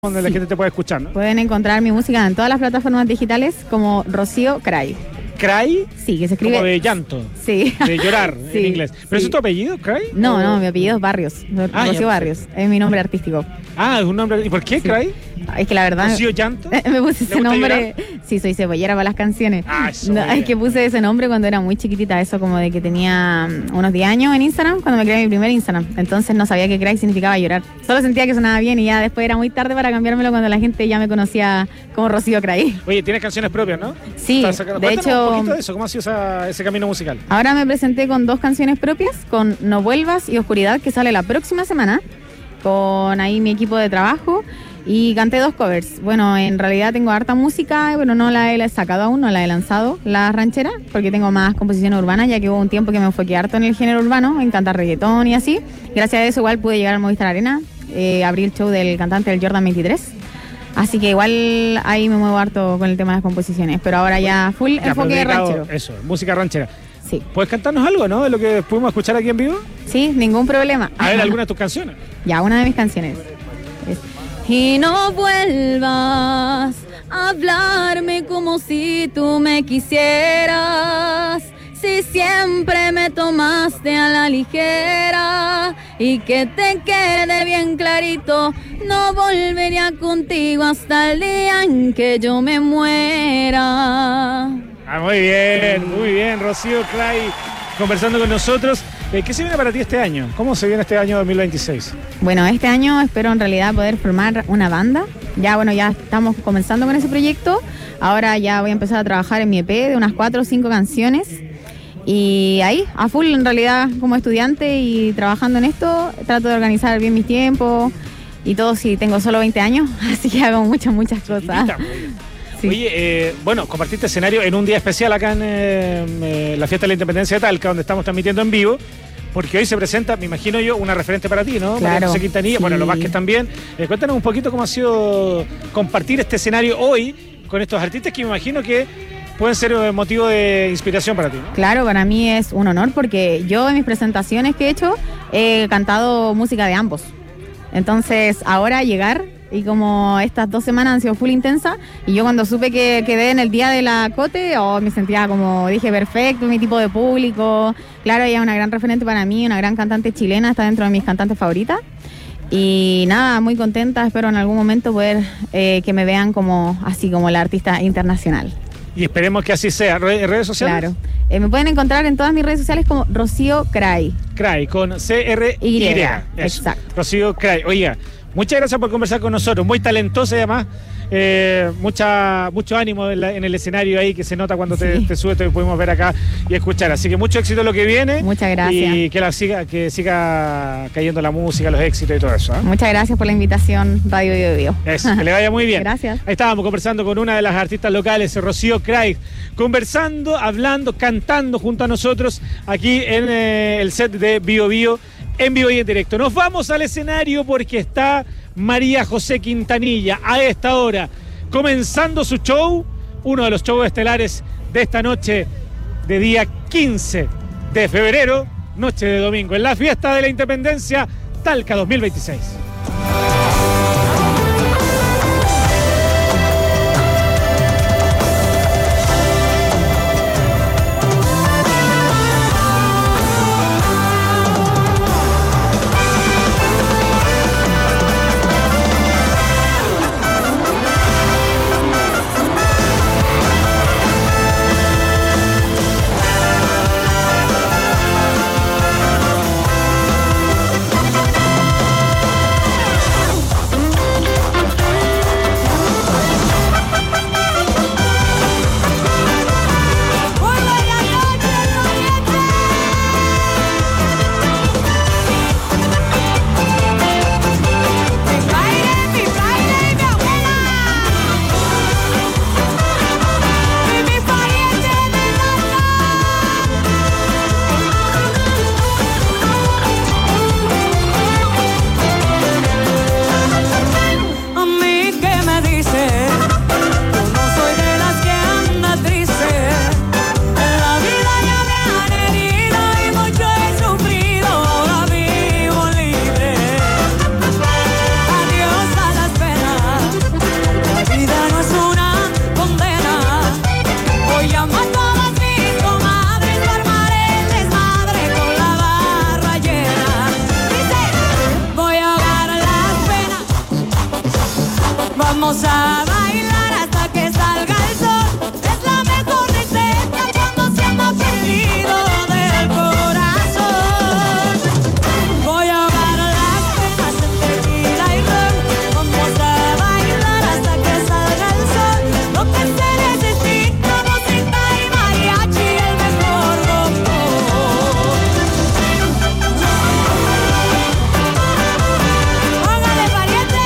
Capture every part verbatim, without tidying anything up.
donde la gente te puede escuchar, ¿no? Pueden encontrar mi música en todas las plataformas digitales como Rocío Cray. ¿Cray? Sí, que se escribe... Como de llanto. Sí. De llorar Sí, en inglés. ¿Pero sí. eso es tu apellido, Cray? No, ¿O... no, mi apellido es Barrios. Ah, Rocío ya, Barrios. Es mi nombre artístico. Ah, es un nombre... ¿Y por qué Sí. Cray? Es que la verdad... ¿Rocío Llanto? Me puse ¿Te ese gusta nombre... Sí, soy cebollera para las canciones. Ah, eso, No, muy es bien. que puse ese nombre cuando era muy chiquitita, eso como de que tenía mm, unos diez años en Instagram, cuando me creé mi primer Instagram. Entonces no sabía que Cray significaba llorar. Solo sentía que sonaba bien y ya después era muy tarde para cambiármelo cuando la gente ya me conocía como Rocío Cray. Oye, tienes canciones propias, ¿no? Sí, Estás sacando- de Cuéntanos hecho- un poquito de eso. ¿Cómo ha sido esa- ese camino musical? Ahora me presenté con dos canciones propias, con No Vuelvas y Oscuridad, que sale la próxima semana, con ahí mi equipo de trabajo, y canté dos covers. Bueno, en realidad tengo harta música, pero no la he sacado aún, no la he lanzado, la ranchera, porque tengo más composición urbana, ya que hubo un tiempo que me enfoqué harto en el género urbano, en cantar reggaetón y así. Gracias a eso igual pude llegar al Movistar Arena, eh, abrí el show del cantante del Jordan veintitrés. Así que igual ahí me muevo harto con el tema de las composiciones, pero ahora ya full Ya, pero enfoque dedicado- ranchero. Eso, música ranchera. Sí, ¿Puedes cantarnos algo, no? De lo que pudimos escuchar aquí en vivo. sí, ningún problema. A ver, alguna de tus canciones. Ya, una de mis canciones. Es, y no vuelvas a hablarme como si tú me quisieras. Si siempre me tomaste a la ligera y que te quede bien clarito, no volvería contigo hasta el día en que yo me muera. Ah, muy bien, muy bien, Rocío Cray, conversando con nosotros. Eh, ¿Qué se viene para ti este año? ¿Cómo se viene este año dos mil veintiséis? Bueno, este año espero en realidad poder formar una banda. Ya, bueno, ya estamos comenzando con ese proyecto. Ahora ya voy a empezar a trabajar en mi E P de unas cuatro o cinco canciones. Y ahí, a full en realidad como estudiante y trabajando en esto, trato de organizar bien mis tiempos y todo si tengo solo veinte años, así que hago muchas, muchas cosas. Chiquitita, muy bien. Sí. Oye, eh, bueno, compartiste escenario en un día especial acá en eh, eh, la Fiesta de la Independencia de Talca, donde estamos transmitiendo en vivo, porque hoy se presenta, me imagino yo, una referente para ti, ¿no? María Claro, José Quintanilla, sí. bueno, los Vázquez también. Eh, cuéntanos un poquito cómo ha sido compartir este escenario hoy con estos artistas que me imagino que pueden ser eh, motivo de inspiración para ti, ¿no? Claro, para mí es un honor porque yo en mis presentaciones que he hecho he cantado música de ambos. Entonces ahora llegar y como estas dos semanas han sido full intensas y yo cuando supe que quedé en el día de la Cote, oh, me sentía como, dije, perfecto, mi tipo de público. Claro, ella es una gran referente para mí, una gran cantante chilena, está dentro de mis cantantes favoritas. Y nada, muy contenta, espero en algún momento poder eh, que me vean como así como la artista internacional. Y esperemos que así sea. Re- ¿Redes sociales? Claro. Eh, me pueden encontrar en todas mis redes sociales como Rocío Cray. Cray, con C R Y. Y, Eso. exacto. Rocío Cray. Oiga, muchas gracias por conversar con nosotros. Muy talentosa y además, eh, mucha, mucho ánimo en, la- en el escenario ahí que se nota cuando te, Sí. te subes, te pudimos ver acá y escuchar. Así que mucho éxito en lo que viene. Muchas gracias. Y que, la siga, que siga cayendo la música, los éxitos y todo eso. ¿eh? Muchas gracias por la invitación, Radio Bio Bio. Eso, que le vaya muy bien. Gracias. Ahí estábamos conversando con una de las artistas locales, Rocío Cray, conversando, hablando, cantando junto a nosotros aquí en eh, el set de Bio Bio, en vivo y en directo. Nos vamos al escenario porque está María José Quintanilla a esta hora, comenzando su show, uno de los shows estelares de esta noche de día quince de febrero, noche de domingo, en la Fiesta de la Independencia Talca dos mil veintiséis. Vamos a bailar hasta que salga el sol. Es la mejor receta cuando se anda perdido del corazón. Voy a ahogar las penas en tequila y ron. Vamos a bailar hasta que salga el sol. Lo que se necesita, música y mariachi, el mejor doctor. Póngale, pariente.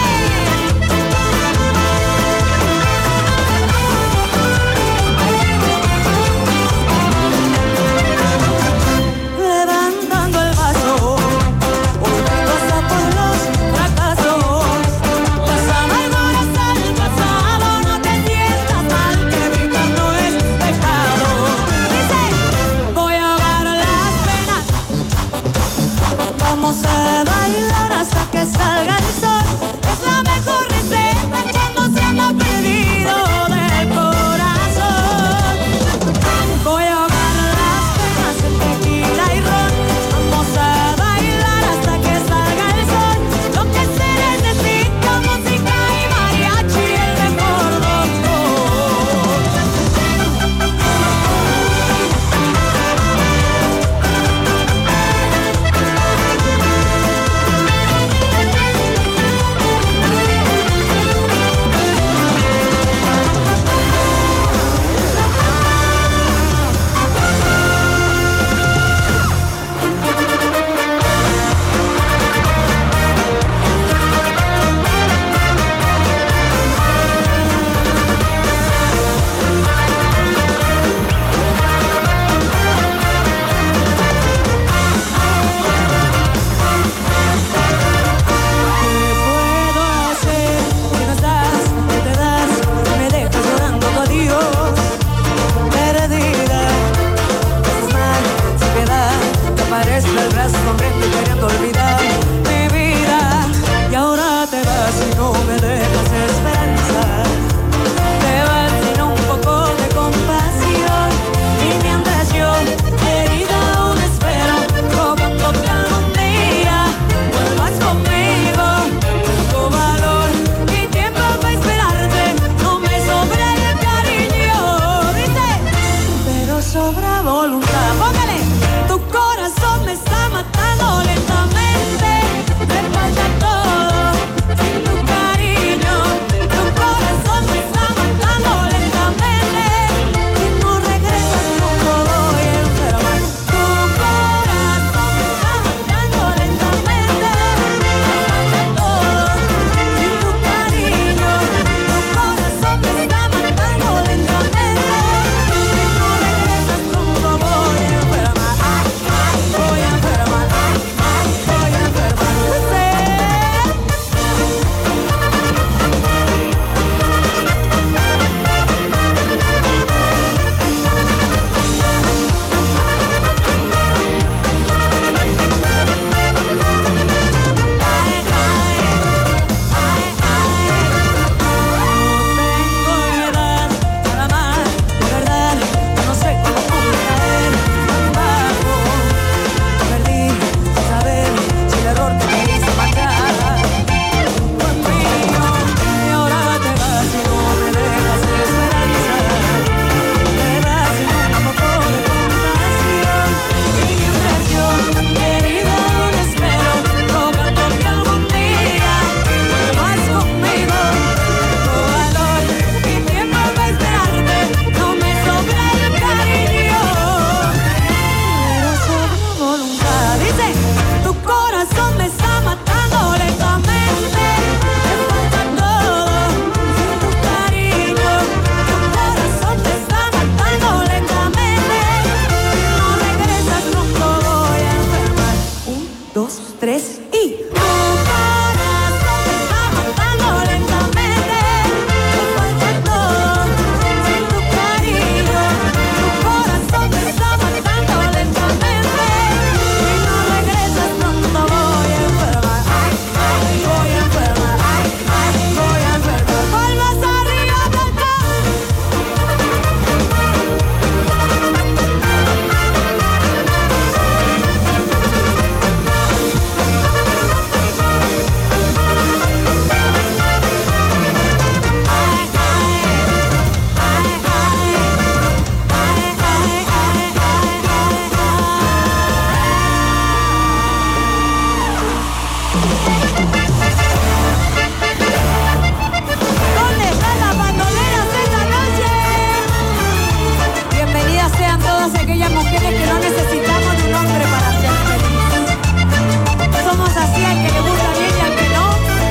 mujeres que no necesitamos de un hombre para ser felices. Somos así, al que le gusta bien y al que no.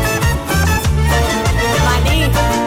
Maní.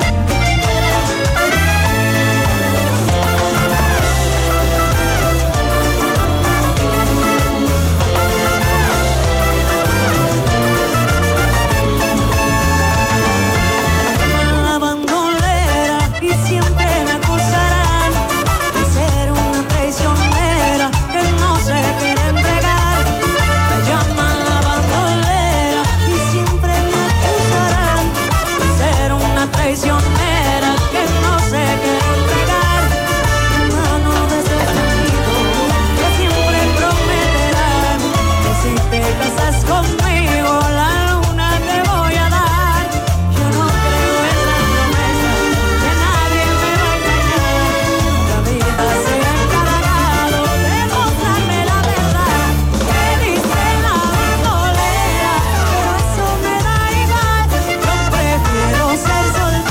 Traicionera que no se quiere entregar, mano de ese marido que siempre prometerán que si te casas conmigo la luna te voy a dar. Yo no creo en la promesa que nadie me va a engañar. La vida se ha encargado de mostrarme la verdad. Que dice la bandolera, pero eso me da igual. Yo prefiero ser soltera.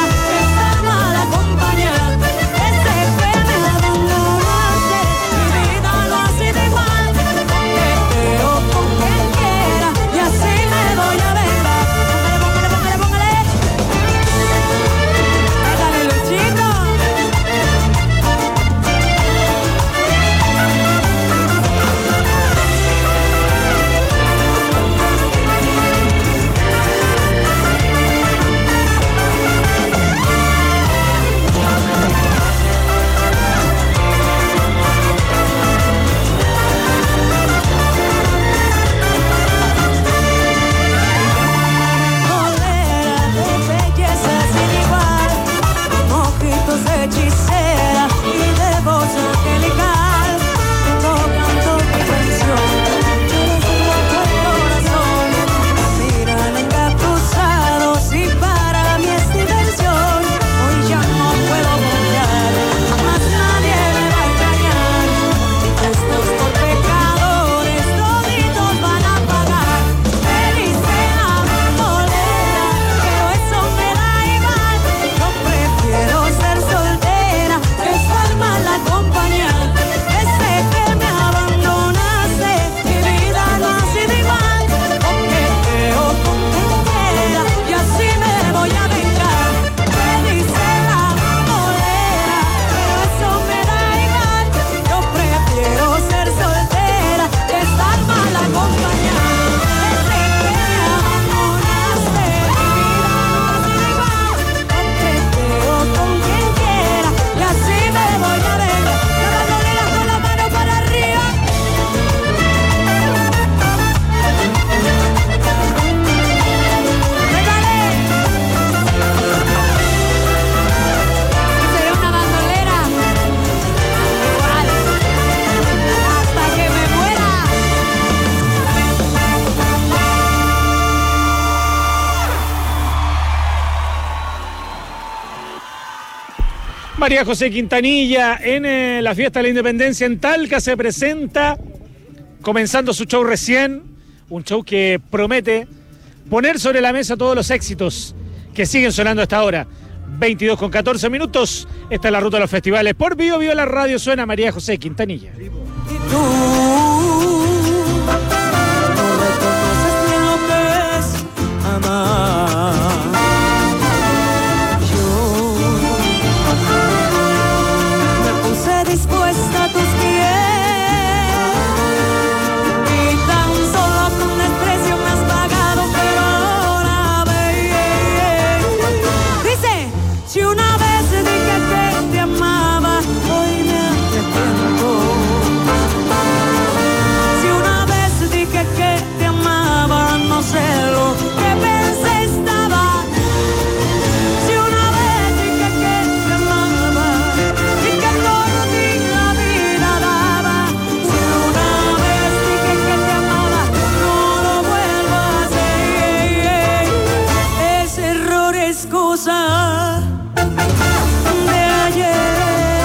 Hechicera y de voz angelical, tocando mi canción, eres roto el corazón, miran engatusados y para mí es diversión. Hoy ya no puedo confiar, más nadie me va a engañar. Estos por pecadores toditos van a pagar. Feliz en la bandolera, pero eso me da igual. Yo prefiero ser soltera que estar mal acompañada. Desde que me abandonaste, mi vida no ha sido igual. Porque creo con quien quiera y así me voy a vengar. Me dice la bandolera, pero eso me da igual. Yo prefiero ser soltera que estar mal acompañada. Desde que me abandonaste, mi vida no ha sido igual. Porque creo con quien quiera y así me voy a ver. La bandolera con la mano para arriba. Regale. Seré una bandolera igual hasta que me muera. María José Quintanilla en eh, la fiesta de la Independencia en Talca se presenta, comenzando su show recién, un show que promete poner sobre la mesa todos los éxitos que siguen sonando hasta ahora. veintidós con catorce minutos, esta es la ruta de los festivales. Por Bio Bio la radio suena María José Quintanilla. Y tú no reconoces bien lo que es amar. Yo me puse dispuesta a tus pies y tan solo con desprecio me has pagado, pero ahora ve. Dice, si una vez dije que te amaba, hoy me arrepiento. Si una vez dije que te amaba, no sé lo que pensé estaba. Si una vez dije que te amaba y que por ti la vida daba. Si una vez dije que te amaba, no lo vuelvo a hacer. Ese error es cosa de ayer.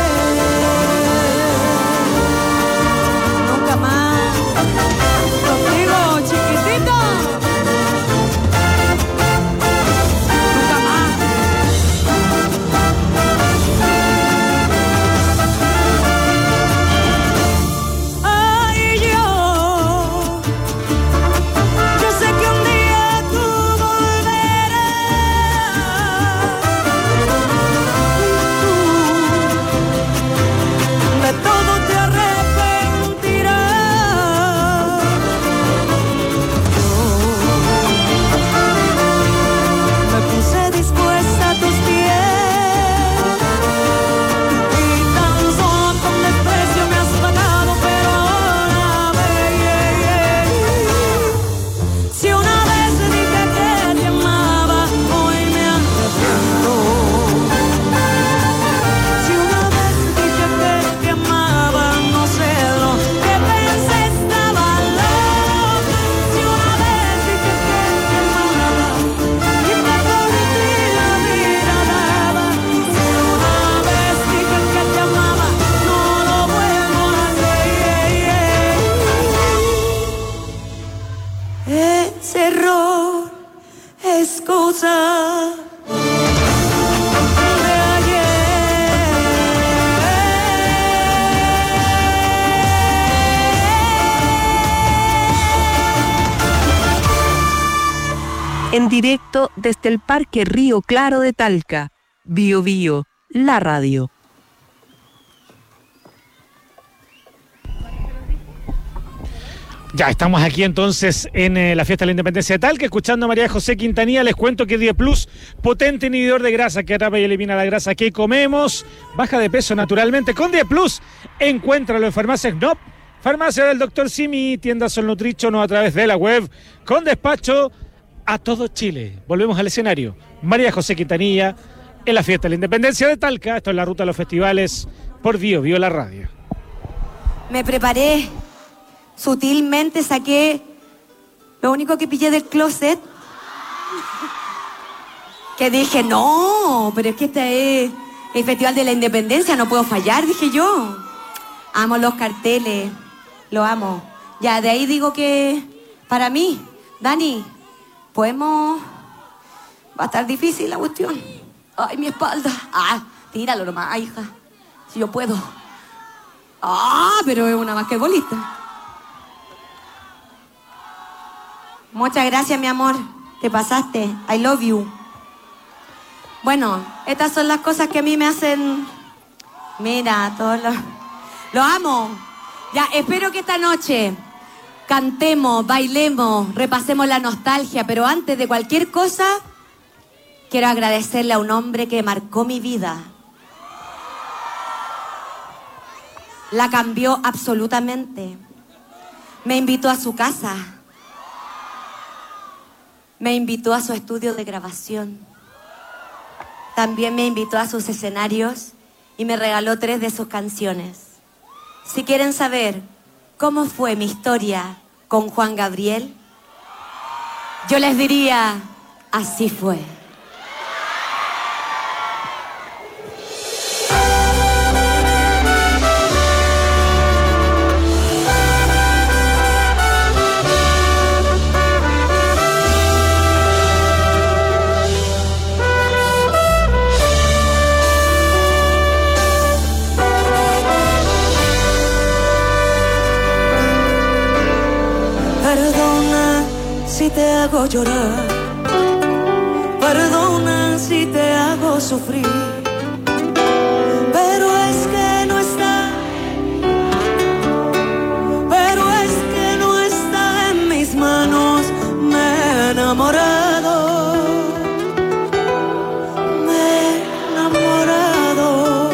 Nunca más contigo, chiquitito. Nunca más. En directo desde el Parque Río Claro de Talca. Bio Bio, la radio. Ya, estamos aquí entonces en eh, la fiesta de la Independencia de Talca, escuchando a María José Quintanilla. Les cuento que Die Plus, potente inhibidor de grasa que atrapa y elimina la grasa que comemos. Baja de peso naturalmente con Die Plus. Encuéntralo en farmacias Knop, farmacia del doctor Simi, tiendas Sol Nutrition o a través de la web, con despacho a todo Chile. Volvemos al escenario. María José Quintanilla en la fiesta de la Independencia de Talca. Esto es la ruta a los festivales por Bio Bio la radio. Me preparé. Sutilmente saqué lo único que pillé del closet. Que dije, no, pero es que este es el Festival de la Independencia, no puedo fallar, dije yo. Amo los carteles, lo amo. Ya, de ahí digo que para mí, Dani, podemos... Va a estar difícil la cuestión. Ay, mi espalda. Ah, tíralo nomás, hija. Si yo puedo. Ah, pero es una basquetbolista. Muchas gracias, mi amor. Te pasaste. I love you. Bueno, estas son las cosas que a mí me hacen... Mira, todos los... Los amo. Ya, espero que esta noche cantemos, bailemos, repasemos la nostalgia, pero antes de cualquier cosa, quiero agradecerle a un hombre que marcó mi vida. La cambió absolutamente. Me invitó a su casa. Me invitó a su estudio de grabación. También me invitó a sus escenarios y me regaló tres de sus canciones. Si quieren saber cómo fue mi historia con Juan Gabriel, yo les diría, así fue. Perdona si te hago llorar, perdona si te hago sufrir, pero es que no está, pero es que no está en mis manos. Me he enamorado, me he enamorado,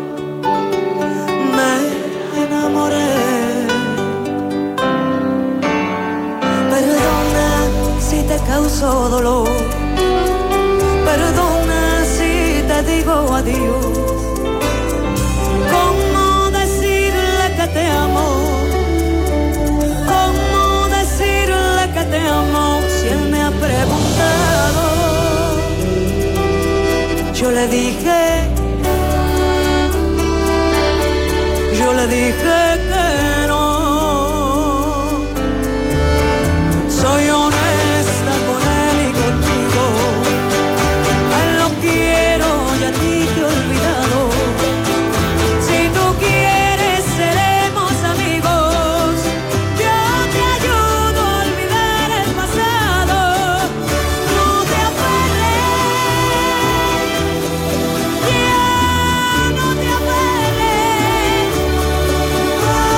me enamoré. Te causo dolor, perdona si te digo adiós. ¿Cómo decirle que te amo? ¿Cómo decirle que te amo si él me ha preguntado? Yo le dije, yo le dije que no. Soy honesta con él y contigo, a él lo quiero y a ti te he olvidado. Si tú quieres seremos amigos, yo te ayudo a olvidar el pasado. No te aferres, ya no te aferres.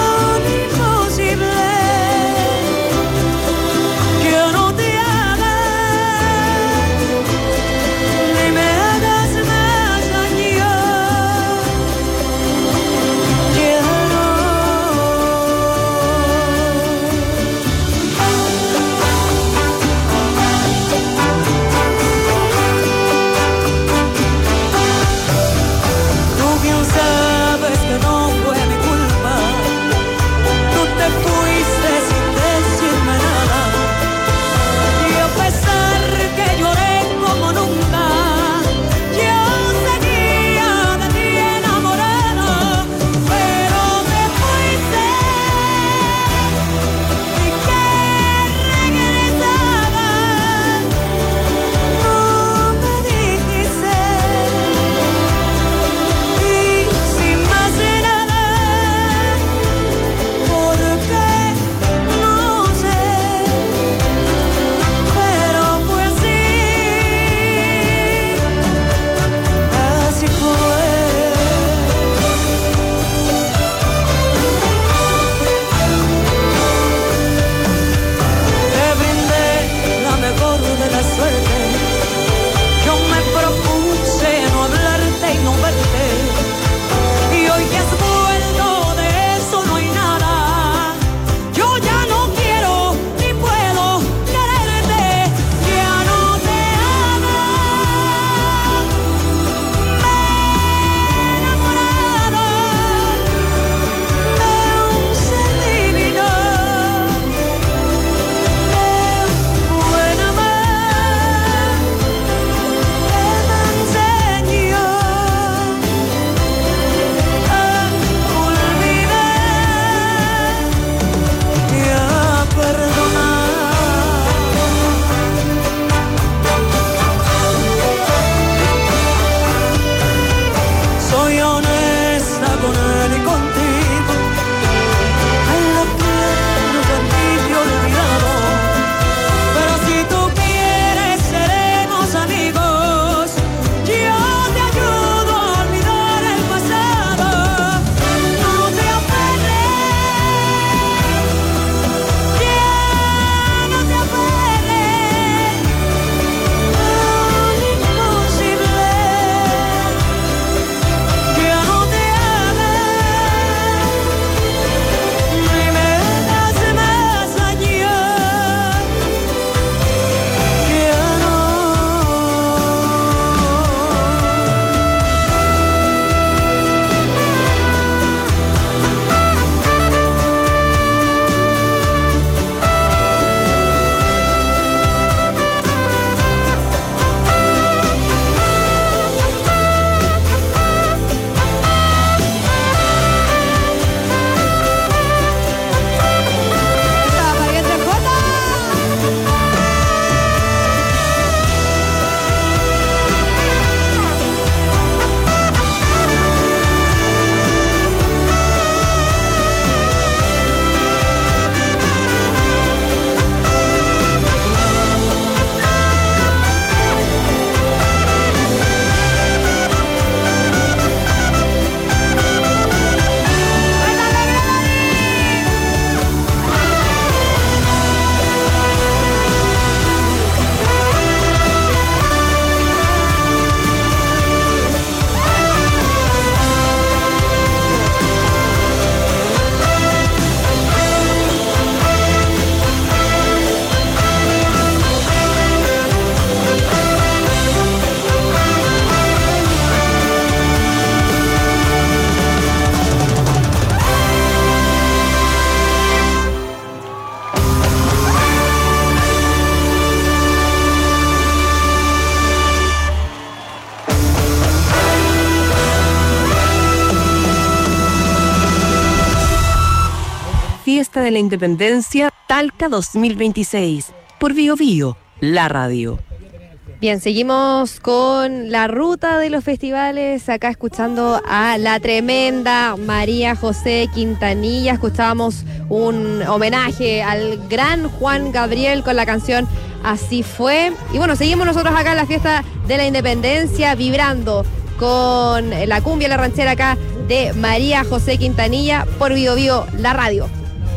Fiesta de la Independencia Talca dos mil veintiséis. Por Bio Bio, la radio. Bien, seguimos con la ruta de los festivales, acá escuchando a la tremenda María José Quintanilla. Escuchábamos un homenaje al gran Juan Gabriel con la canción Así Fue. Y bueno, seguimos nosotros acá en la Fiesta de la Independencia, vibrando con la cumbia, la ranchera acá de María José Quintanilla por Bio Bio, la radio.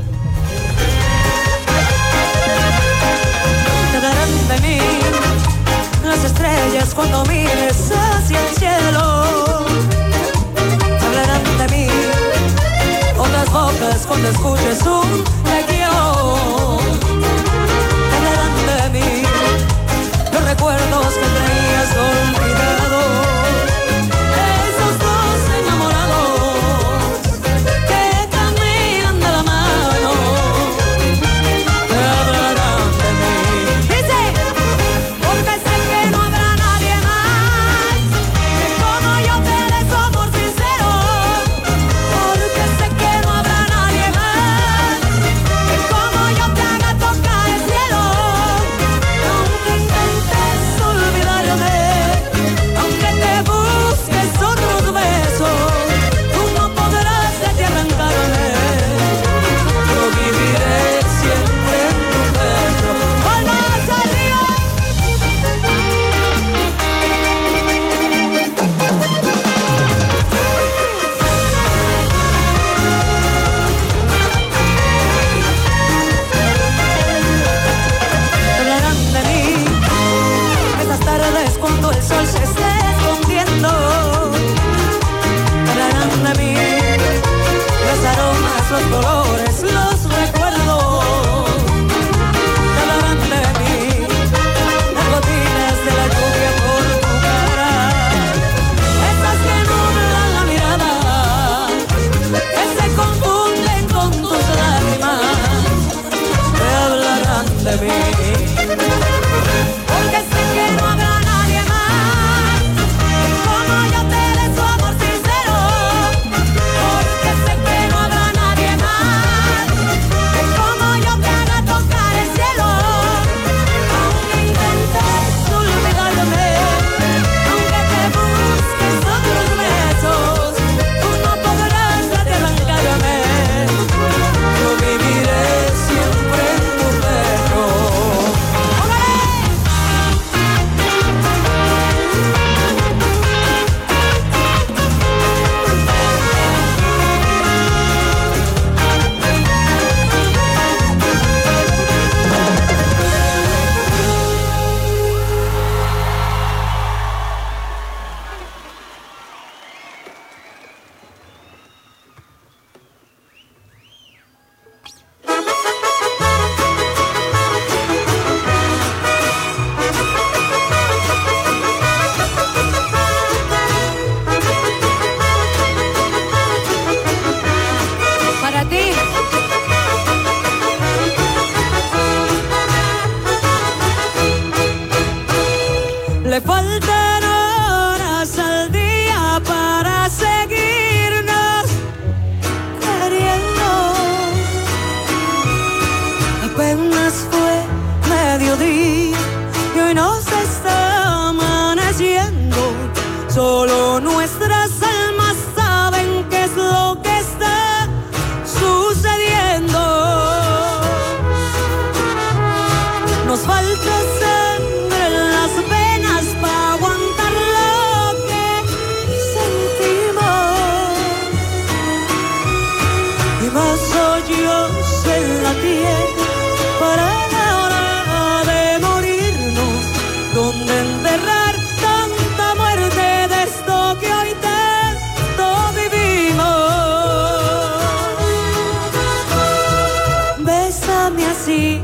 De mí, las estrellas cuando mires hacia el cielo hablarán de mí, otras bocas cuando escuches un te quiero hablarán de mí, los recuerdos que tenías olvidados, esos dos enamorados que caminan de la mano te hablarán de mí. Dice, porque sé que no habrá nadie más que como yo te dé su amor sincero, porque sé que no habrá nadie más que como yo te haga tocar el cielo, aunque intentes olvidarme, aunque te busques otros besos, tú no podrás de ti arrancarme, yo viviré siempre en tu pecho. ¡Palmas arriba! Hablarán de mí esas tardes cuando el sol se esté escondiendo, hablarán de mí los aromas, los colores, los recuerdos, hablarán de mí las gotitas de la lluvia por tu cara, esas que nublan la mirada, que se confunden con tus lágrimas, te hablarán de mí. Porque sé que no habrá nadie más que como yo te dé su amor sincero, porque sé que no habrá nadie más que como yo te haga tocar el cielo, aunque intentes olvidarme, aunque te busques otros besos, tú no podrás de arrancarme, yo viviré siempre en tu pecho. Para ti. Le faltan horas al día para seguirnos queriendo. Apenas fue mediodía y hoy nos está amaneciendo. Solo nuestras almas saben qué es lo que está sucediendo. Nos falta sangre en las venas para aguantar lo que sentimos, y más hoyos en la tierra para la hora de morirnos, donde enterrar tanta muerte de esto que hoy tanto vivimos. Bésame así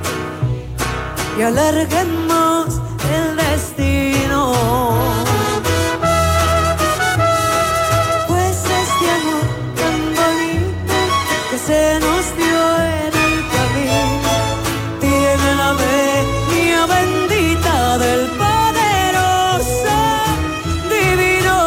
y alarguemos el destino, pues este amor tan bonito que se nos dio en el camino tiene la venia bendita del poderoso divino.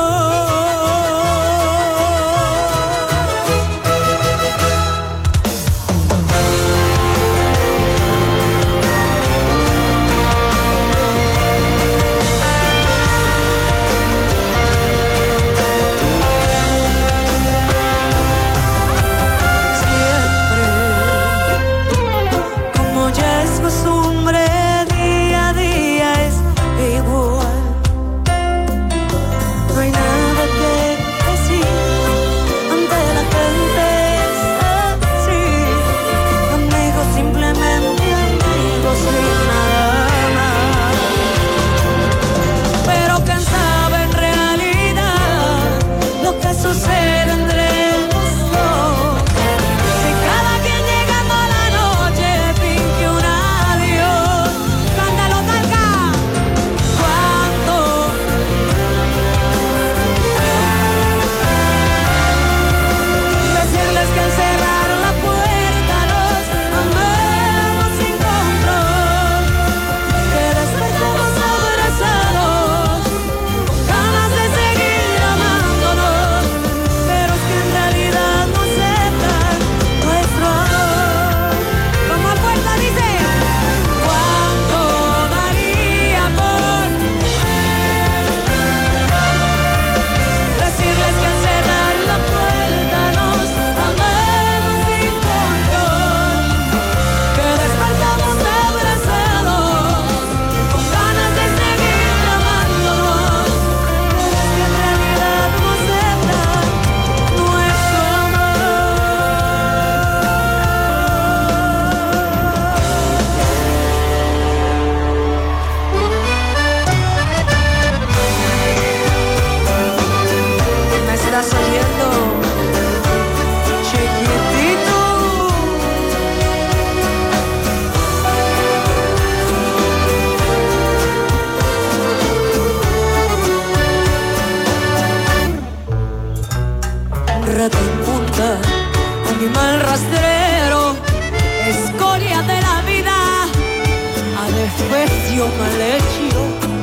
desprecio mal hecho,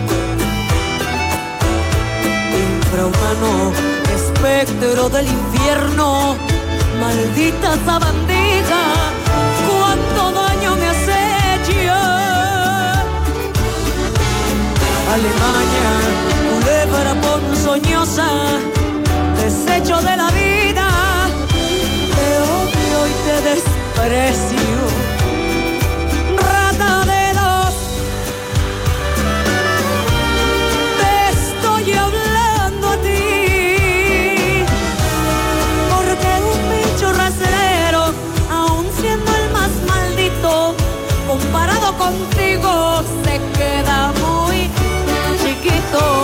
infrahumano, espectro del infierno, maldita sabandija, cuánto daño me has hecho. Alemania, culebra ponzoñosa, desecho de la vida, te odio y te desprecio, rata de dos, te estoy hablando a ti, porque un bicho rastrero, aun siendo el más maldito, comparado contigo, se queda muy chiquito.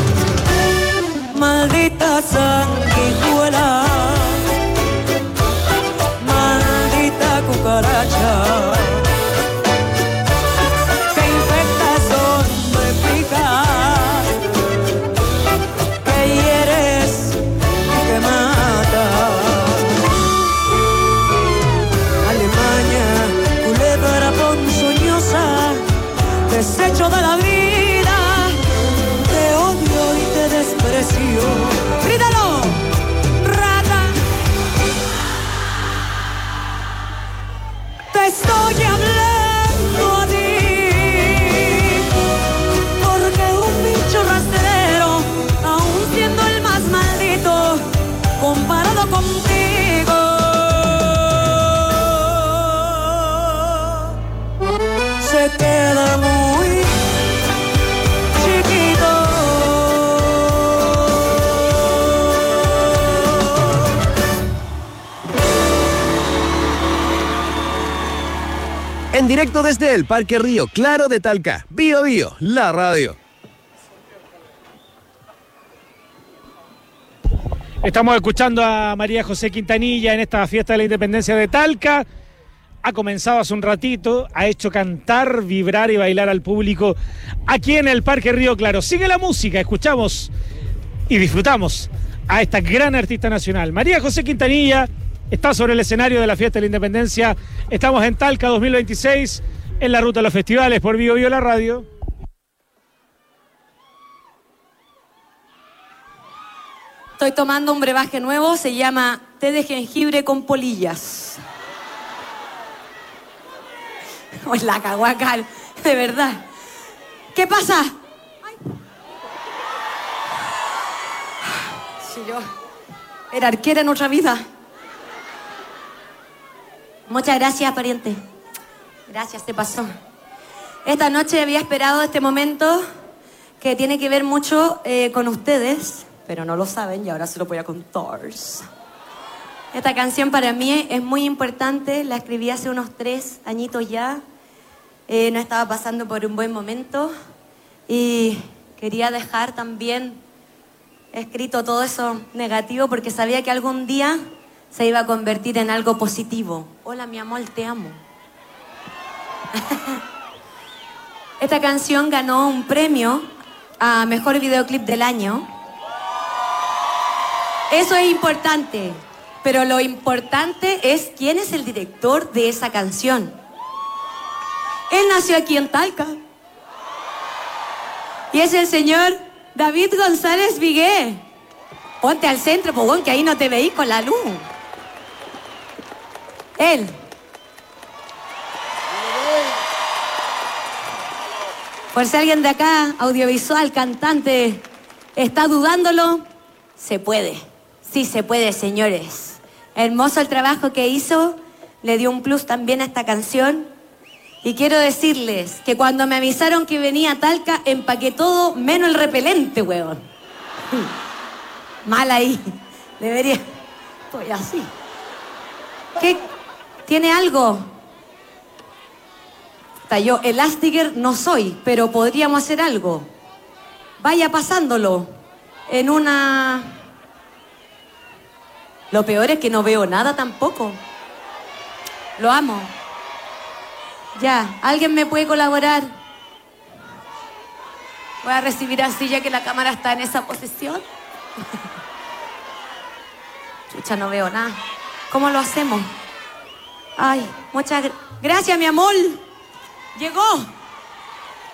Maldita sanguijuela, maldita cucaracha, que infectas donde picas, que hieres y que matas. Alemania, culebra ponzoñosa, desecho de la vida, te odio y te desprecio. ¡Grítalo! ¡Rata! Te estoy hablando a ti, porque un bicho rastrero, aun siendo el más maldito, comparado contigo, se queda muy chiquito. En directo desde el Parque Río Claro de Talca, Bío Bío, la radio. Estamos escuchando a María José Quintanilla en esta fiesta de la Independencia de Talca. Ha comenzado hace un ratito, ha hecho cantar, vibrar y bailar al público aquí en el Parque Río Claro. Sigue la música, escuchamos y disfrutamos a esta gran artista nacional. María José Quintanilla está sobre el escenario de la fiesta de la Independencia. Estamos en Talca dos mil veintiséis, en la ruta de los festivales por Bío Bío la radio. Estoy tomando un brebaje nuevo, se llama té de jengibre con polillas. Pues la caguacal, de verdad. ¿Qué pasa? Ay. Si yo era arquera en otra vida. Muchas gracias, pariente. Gracias, te pasó. Esta noche había esperado este momento que tiene que ver mucho eh, con ustedes, pero no lo saben y ahora se lo voy a contar. Esta canción para mí es muy importante, la escribí hace unos tres añitos ya. Eh, no estaba pasando por un buen momento y quería dejar también escrito todo eso negativo porque sabía que algún día se iba a convertir en algo positivo. Hola, mi amor, te amo. Esta canción ganó un premio a Mejor Videoclip del Año. Eso es importante, pero lo importante es quién es el director de esa canción. Él nació aquí en Talca. Y es el señor David González Vigué. Ponte al centro, pogón, que ahí no te veís con la luz. Él. Por si alguien de acá, audiovisual, cantante, está dudándolo, se puede. Sí se puede, señores. Hermoso el trabajo que hizo, le dio un plus también a esta canción. Y quiero decirles que cuando me avisaron que venía a Talca, empaqué todo menos el repelente, weón. Mal ahí. Debería... Estoy así. ¿Qué? ¿Tiene algo? Hasta yo, Elastiger no soy, pero podríamos hacer algo. Vaya pasándolo en una... Lo peor es que no veo nada tampoco. Lo amo. Ya, ¿alguien me puede colaborar? Voy a recibir así ya que la cámara está en esa posición. Chucha, no veo nada. ¿Cómo lo hacemos? Ay, muchas gra- gracias, mi amor. Llegó.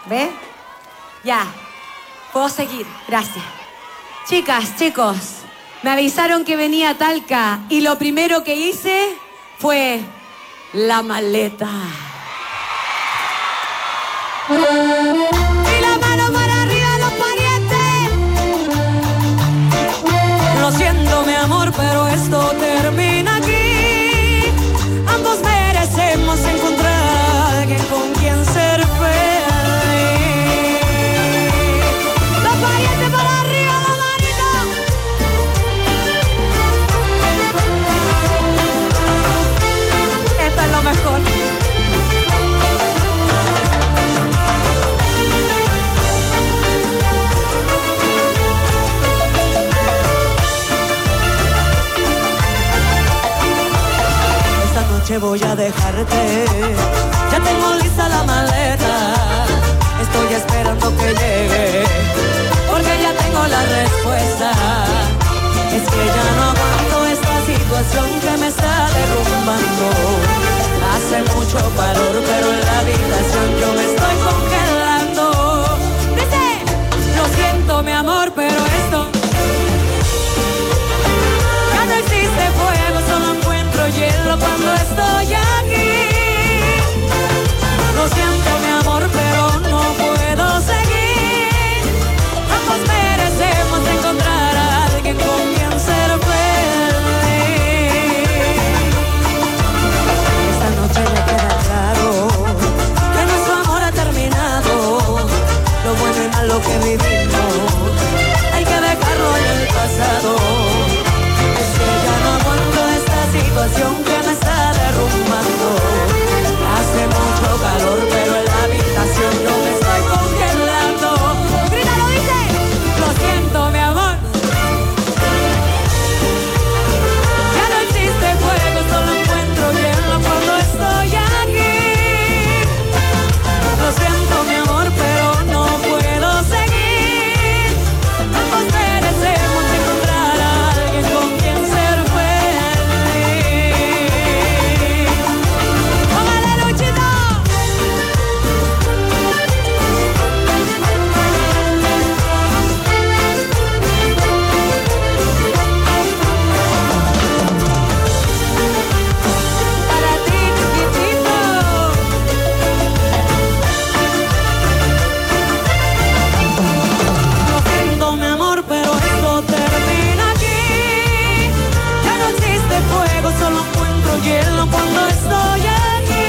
¿Ve? Ya. Puedo seguir. Gracias. Chicas, chicos, me avisaron que venía Talca y lo primero que hice fue la maleta. Y la mano para arriba los parientes. Lo siento, mi amor, pero esto termina aquí. Ambos merecemos encontrar a alguien con quien ser feliz. Los parientes para arriba, la manita. Esto es lo mejor. Voy a dejarte, ya tengo lista la maleta, estoy esperando que llegue, porque ya tengo la respuesta. Es que ya no aguanto esta situación que me está derrumbando. Hace mucho calor, pero en la habitación yo me estoy congelando. Dice, lo siento mi amor, pero esto ya no existe fuego, solo encuentro hielo cuando estoy aquí. Lo siento mi amor, pero no puedo seguir. Ambos merecemos encontrar a alguien con quien ser feliz. Esta noche me queda claro que nuestro amor ha terminado. Lo bueno y malo que vivimos hay que dejarlo en el pasado. Es que ya no aguanto esta situación que me está derrumbando. Hace mucho calor, pero en la habitación yo me estoy congelando. Grítalo, dice, lo siento mi amor. Ya no existe fuego, solo encuentro hielo cuando estoy aquí. Lo siento mi amor, pero no puedo seguir. Ambos merecemos encontrar a alguien con quien ser feliz. ¡Póngale, Luchito! Para ti, chiquitito. Lo siento, mi amor, pero esto termina aquí. Ya no existe fuego, solo encuentro hielo cuando estoy aquí.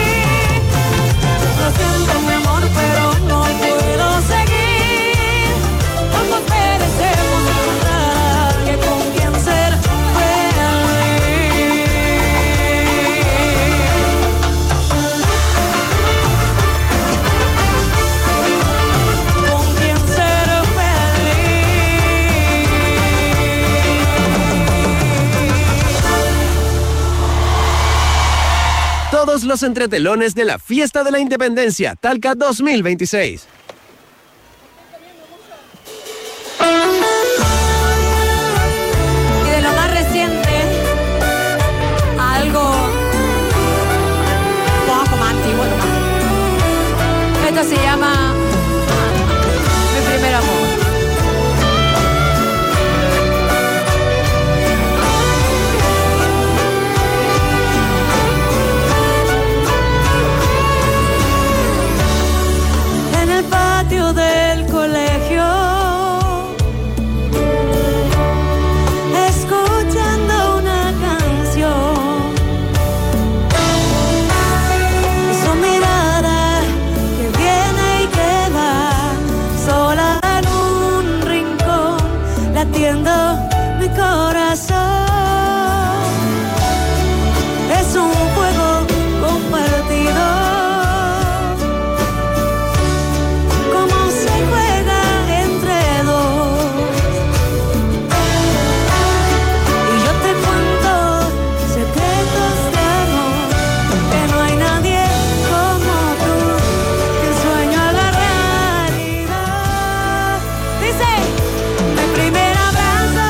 Lo siento, mi amor, pero no puedo seguir. Ambos merecemos encontrar a alguien con quien ser feliz. Con quien ser feliz. Todos los entretelones de la Fiesta de la Independencia, Talca dos mil veintiséis. Y de lo más reciente, algo un poco más antiguo nomás. Esto se llama Mi Primer Amor. En el patio del colegio, escuchando una canción, y su mirada que viene y que va, sola en un rincón, latiendo mi corazón. Es un juego compartido, como se juega entre dos. Y yo te cuento secretos de amor, que no hay nadie como tú, que sueña la realidad. Dice, mi primer abrazo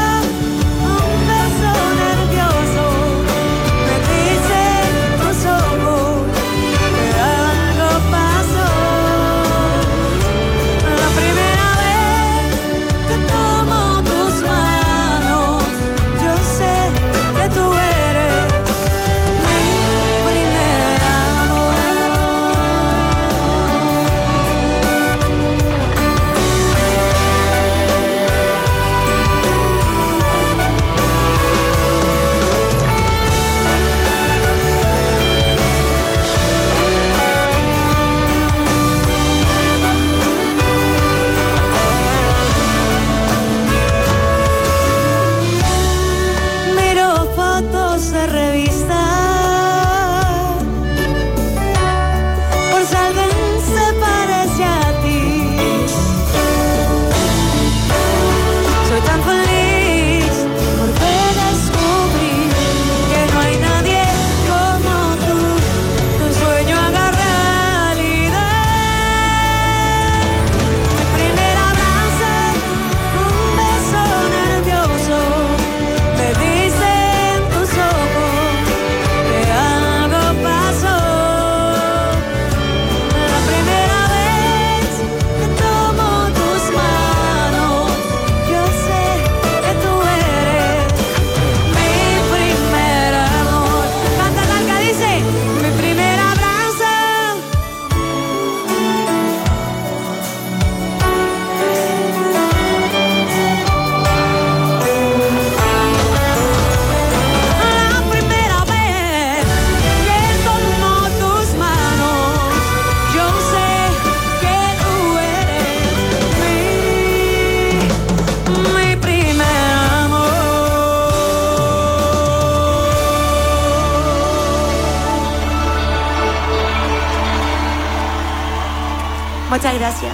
Muchas gracias.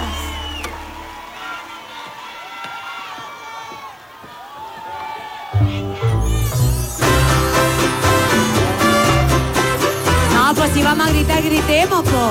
No, pues si vamos a gritar, gritemos, po.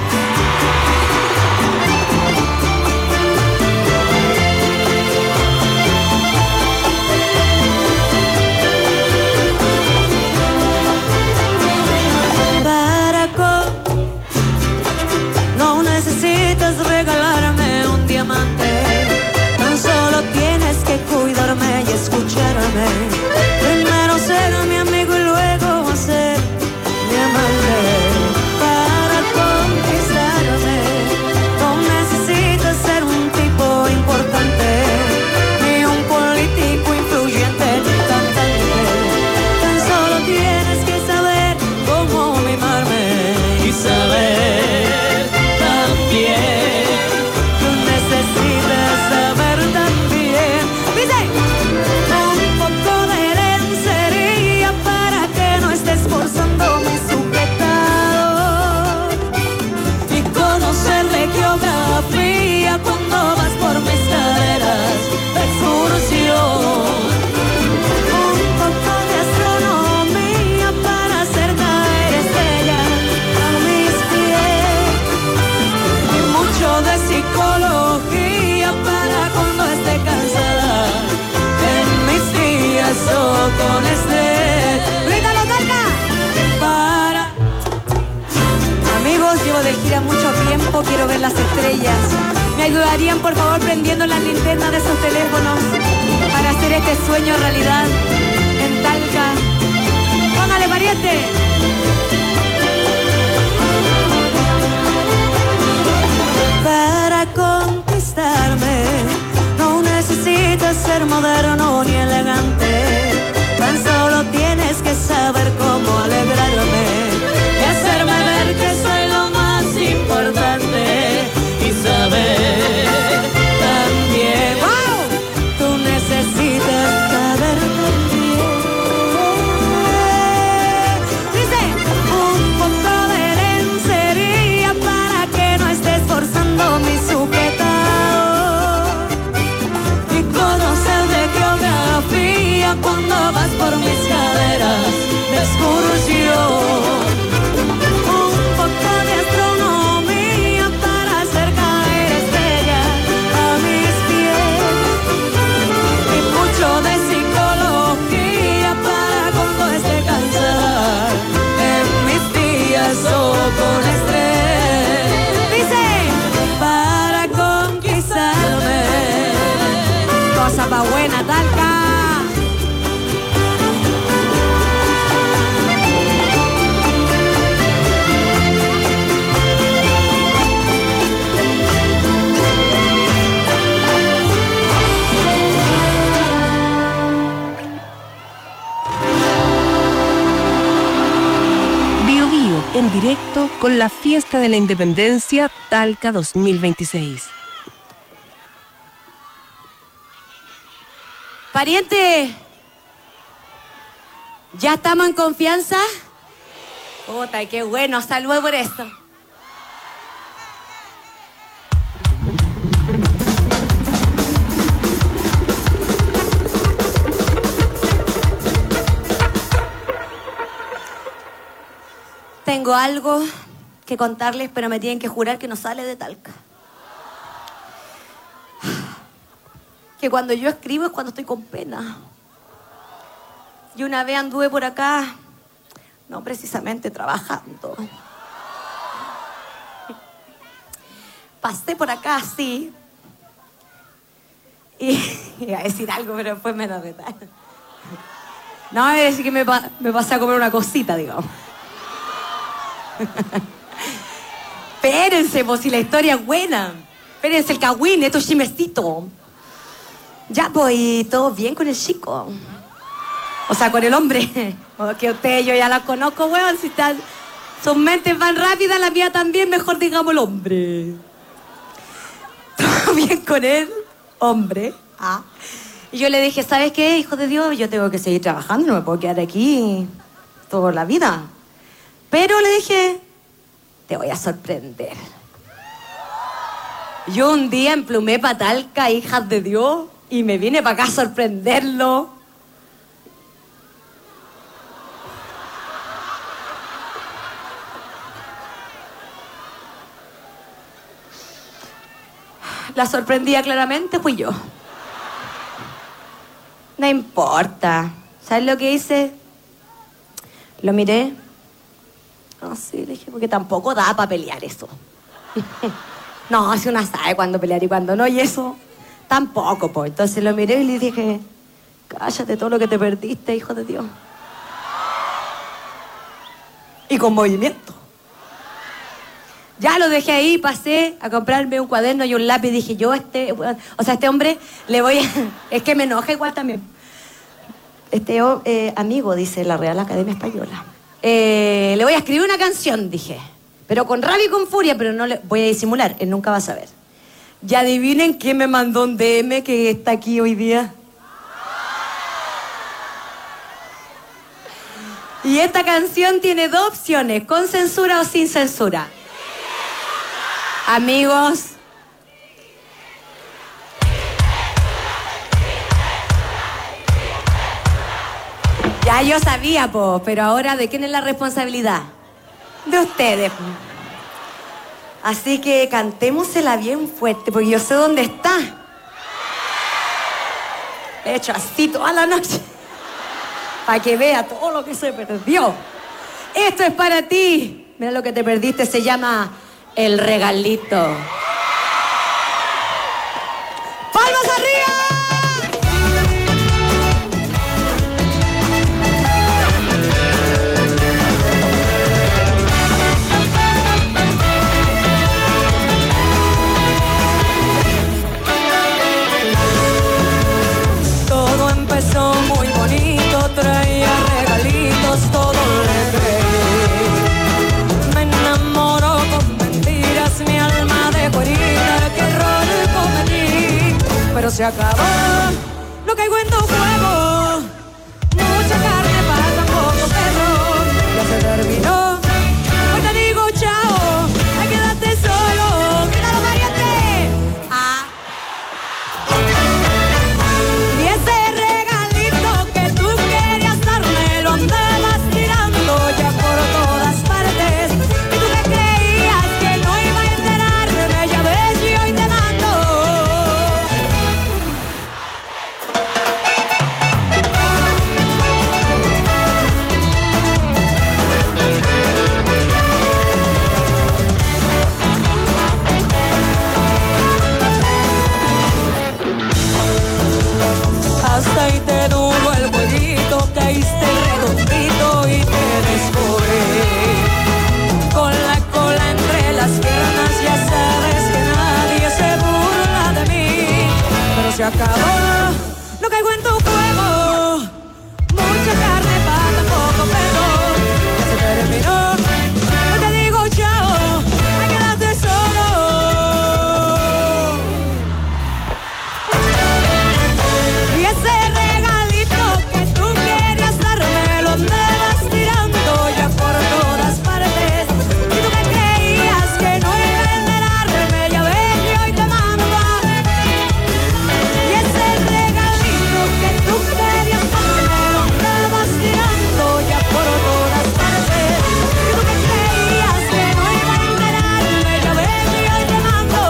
Regalarme un diamante, tan solo tienes que cuidarme y escucharme. Primero ser mi amigo y luego ser mi amante. Para conquistarme no necesitas ser un tipo importante, ni un político influyente, ni cantante. Tan solo tienes que saber cómo mimarme y saber también. Cuando vas por mis caderas de excursión, un poco de astronomía para hacer caer estrellas a mis pies, y mucho de psicología para cuando esté cansada en mis días o con estrés. ¡Grítalo, Talca! Para amigos, llevo de gira mucho tiempo, quiero ver las estrellas. ¿Me ayudarían, por favor, prendiendo las linternas de sus teléfonos para hacer este sueño realidad en Talca? ¡Póngale, pariente! Para conquistarme no necesitas ser moderno ni elegante, tan solo tienes que saber cómo alegrarme y hacerme ver que soy lo más importante. Saber también, wow, tú necesitas saber también. Dice, un poco de lencería para que no estés forzando mi sujetador, y conocer de geografía cuando vas por mis caderas de excursión. Un poco de astronomía para hacer caer estrellas a mis pies, y mucho de psicología para cuando esté cansada en mis días o con estrés. Dice, para conquistarme, cosa pa' buena, Talca. En directo con la Fiesta de la Independencia Talca dos mil veintiséis. Pariente, ¿ya estamos en confianza? Puta, qué bueno, salud por esto. Tengo algo que contarles, pero me tienen que jurar que no sale de Talca. Que cuando yo escribo es cuando estoy con pena. Y una vez anduve por acá, no precisamente trabajando. Pasé por acá así. Y iba a decir algo, pero después me da detalle. No, es decir que me, pa me pasé a comer una cosita, digamos. Espérense, pues si la historia es buena. Espérense el cagüín, esto es chimecito. Ya, pues, todo bien con el chico. O sea, con el hombre. Que ustedes yo ya la conozco, weón. Si están, sus mentes van rápidas, la mía también, mejor digamos el hombre. Todo bien con él, hombre. Ah. Y yo le dije, ¿sabes qué, hijo de Dios? Yo tengo que seguir trabajando, no me puedo quedar aquí toda la vida. Pero le dije, te voy a sorprender. Yo un día emplumé pa' Talca, hijas de Dios, y me vine para acá a sorprenderlo. La sorprendía claramente fui yo. No importa. ¿Sabes lo que hice? Lo miré. No, sí, le dije, porque tampoco da para pelear eso. No, si una sabe cuándo pelear y cuándo no, y eso tampoco, pues. Entonces lo miré y le dije, cállate todo lo que te perdiste, hijo de Dios. Y con movimiento. Ya lo dejé ahí, pasé a comprarme un cuaderno y un lápiz. Dije, yo este, o sea, este hombre le voy a... Es que me enoja igual también. Este eh, amigo, dice la Real Academia Española. Eh, le voy a escribir una canción, dije. Pero con rabia y con furia, pero no le voy a disimular. Él nunca va a saber. Y adivinen quién me mandó un D M que está aquí hoy día. Y esta canción tiene dos opciones, con censura o sin censura. Amigos, ya yo sabía, po, pero ahora ¿de quién es la responsabilidad? De ustedes. Po. Así que cantémosela bien fuerte, porque yo sé dónde está. He hecho así toda la noche, para que vea todo lo que se perdió. Esto es para ti. Mira lo que te perdiste, se llama... El regalito. ¡Palmas arriba! Todo empezó muy bonito, traía regalitos, todo le creí. Me enamoró con mi alma de cuerita, qué error cometí. Pero se acabó, no caigo en tu juego. Mucha carne para tan poco perro. Ya se terminó, hoy te digo chao. Ay, quédate solo, quédalo variante. Ah. Y ese regalito que tú querías darme lo andabas tirando ya por todas partes. Y tú que creías que no iba a enterarme, ya ves, y hoy te mando. Hasta ahí te duró el jueguito, caíste redondito y te descubrí. Con la cola entre las piernas, ya sabes que nadie se burla de mí. Pero se acabó, no caigo en tu juego. Mucha carne para tan poco perro. Ya se terminó, hoy te digo chao. Ay, quédate solo. Y ese regalito que tú querías darme lo andabas tirando ya por todas partes. Y tú que creías que no iba a enterarme, ya ves, y hoy te mando. Y ese regalito que tú querías darme lo andabas tirando ya por todas partes. Y tú que creías que no iba a enterarme, ya ves, y hoy te mando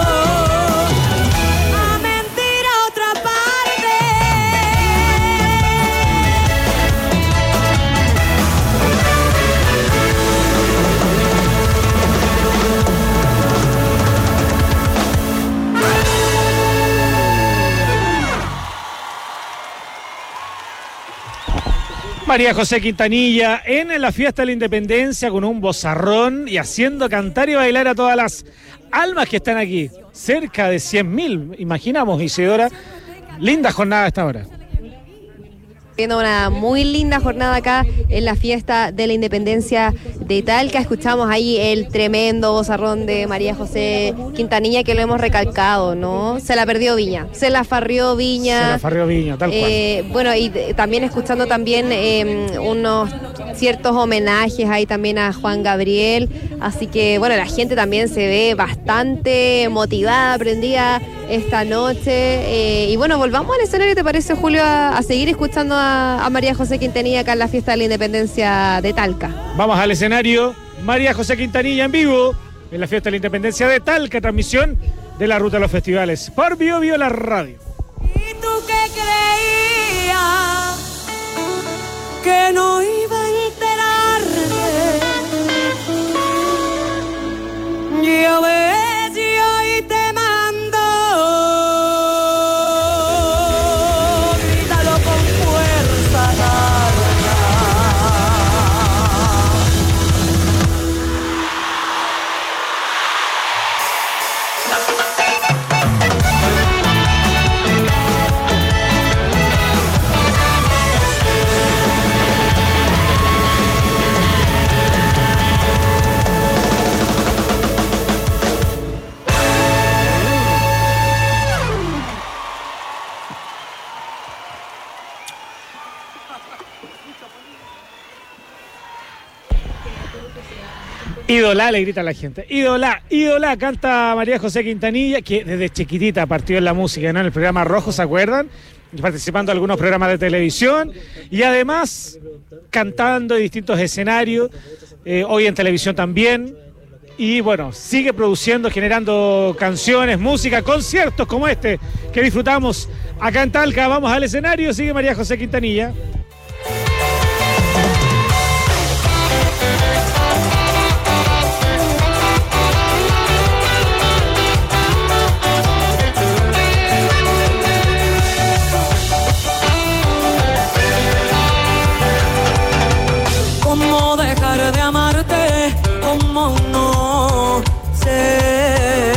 a mentir a otra parte. María José Quintanilla en la fiesta de la Independencia con un vozarrón y haciendo cantar y bailar a todas las almas que están aquí. Cerca de cien mil, imaginamos, Isidora. Linda jornada a esta hora. Viendo una muy linda jornada acá en la fiesta de la Independencia de de Talca. Escuchamos ahí el tremendo vozarrón de María José Quintanilla, que lo hemos recalcado, ¿no? Se la perdió Viña, se la farrió Viña. Se la farrió Viña, tal cual. Eh, bueno, y de, también escuchando también eh, unos ciertos homenajes ahí también a Juan Gabriel, así que bueno, la gente también se ve bastante motivada, prendida esta noche, eh, y bueno, volvamos al escenario, ¿te parece, Julio, a, a seguir escuchando a, a María José Quintanilla acá en la fiesta de la Independencia de Talca? Vamos al escenario, María José Quintanilla en vivo en la fiesta de la Independencia de Talca, transmisión de la Ruta de los Festivales por Bio Bio, la radio. ¿Y tú qué creías? Que no iba a enterarme. Yo ves y hoy te mando. Grítalo con fuerza, larga. Ídola, le grita a la gente. Ídola, ídola, canta María José Quintanilla, que desde chiquitita partió en la música, ¿no? En el programa Rojo, ¿se acuerdan? Participando en algunos programas de televisión y además cantando en distintos escenarios, eh, hoy en televisión también. Y bueno, sigue produciendo, generando canciones, música, conciertos como este que disfrutamos acá en Talca. Vamos al escenario, sigue María José Quintanilla. ¿Cómo dejar de amarte? ¿Cómo no sé?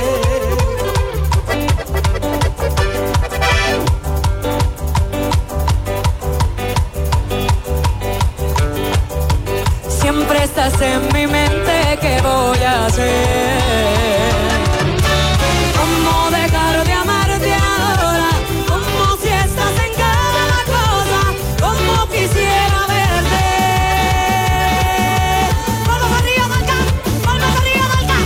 Siempre estás en mi mente, ¿qué voy a hacer? ¿Cómo dejar de amarte ahora? Como si estás en cada cosa, como quisiera verte. Vamos arriba, Talca, vamos arriba, Talca.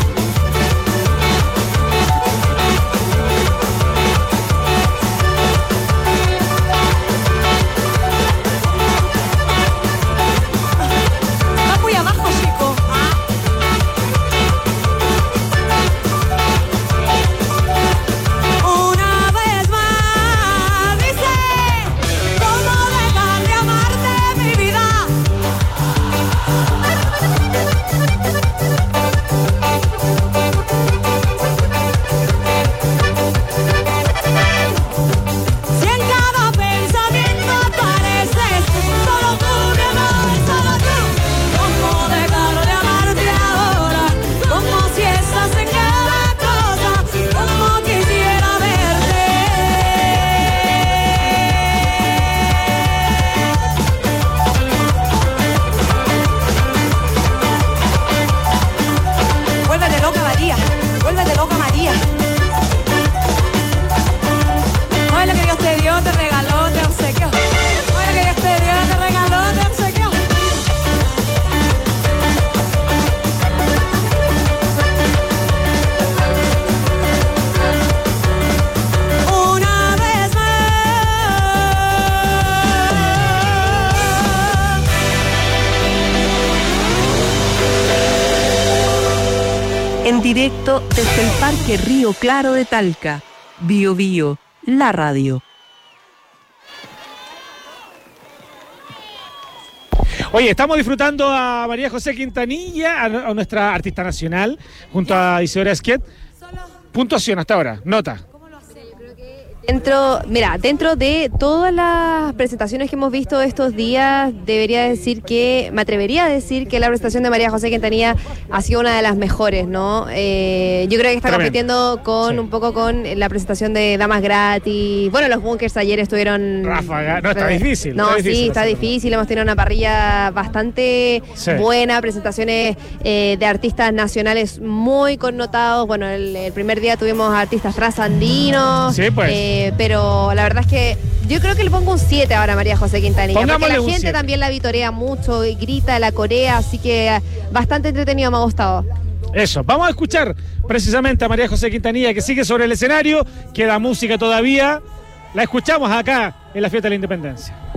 Va muy abajo, chico. Una vez más, dice, ¿cómo dejar de amarte, mi vida? Si en cada pensamiento apareces, solo tú, mi amor, solo tú. ¿Cómo dejar de amarte ahora? Como si estás en cada cosa, como quisiera verte. Vuélvete loca, María, vuélvete loca, María. No es lo que Dios te dio, te regaló, te obsequió. No es lo que Dios te dio, te regaló, te obsequió. Una vez más. En directo desde el Parque Río Claro de Talca. Bio Bio, la radio. Oye, estamos disfrutando a María José Quintanilla, a, a nuestra artista nacional, junto a Isidora Esquet. Puntuación hasta ahora, nota. ¿Cómo lo hace? Yo creo que Dentro, mira, dentro de todas las presentaciones que hemos visto estos días, debería decir que, me atrevería a decir que la presentación de María José Quintanilla ha sido una de las mejores, ¿no? Eh, yo creo que está Tremendo. compitiendo con Sí. un poco con la presentación de Damas Gratis. Bueno, los bunkers ayer estuvieron... Ráfaga. No, está difícil, No, está sí, difícil está hacerlo. difícil. Hemos tenido una parrilla bastante Sí. buena, presentaciones eh, de artistas nacionales muy connotados. Bueno, el, el primer día tuvimos artistas trasandinos. Sí, pues. Eh, pero la verdad es que yo creo que le pongo un siete ahora a María José Quintanilla. Porque Pongámosle la un gente siete. también la vitorea mucho y grita, la corea, así que eh, bastante entretenido, me ha gustado. Eso, vamos a escuchar precisamente a María José Quintanilla, que sigue sobre el escenario, queda música todavía, la escuchamos acá en la Fiesta de la Independencia.